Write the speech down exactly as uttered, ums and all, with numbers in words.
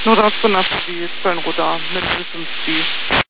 No, that's enough for me. It's fine, Goda. Let's listen to you.